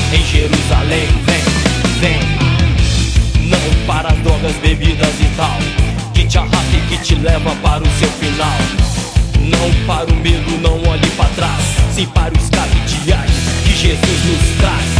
em Jerusalém. Vem, vem. Não para as drogas, bebidas e tal, que te arrasta e que te leva para o seu final. Não para o medo, não olhe para trás, sim para o escape diário que Jesus nos traz.